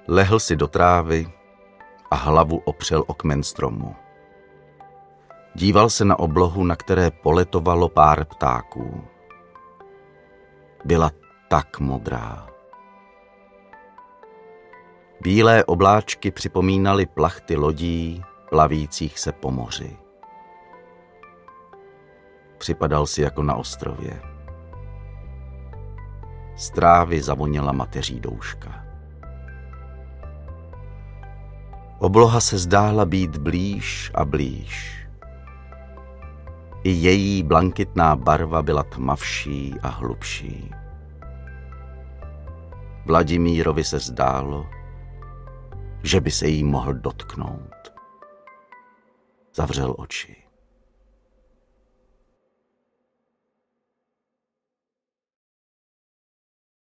Lehl si do trávy a hlavu opřel o kmen stromu. Díval se na oblohu, na které poletovalo pár ptáků. Byla tak modrá. Bílé obláčky připomínaly plachty lodí, plavících se po moři. Připadal si jako na ostrově. Z trávy zavoněla mateří douška. Obloha se zdála být blíž a blíž. I její blankitná barva byla tmavší a hlubší. Vladimírovi se zdálo, že by se jí mohl dotknout. Zavřel oči.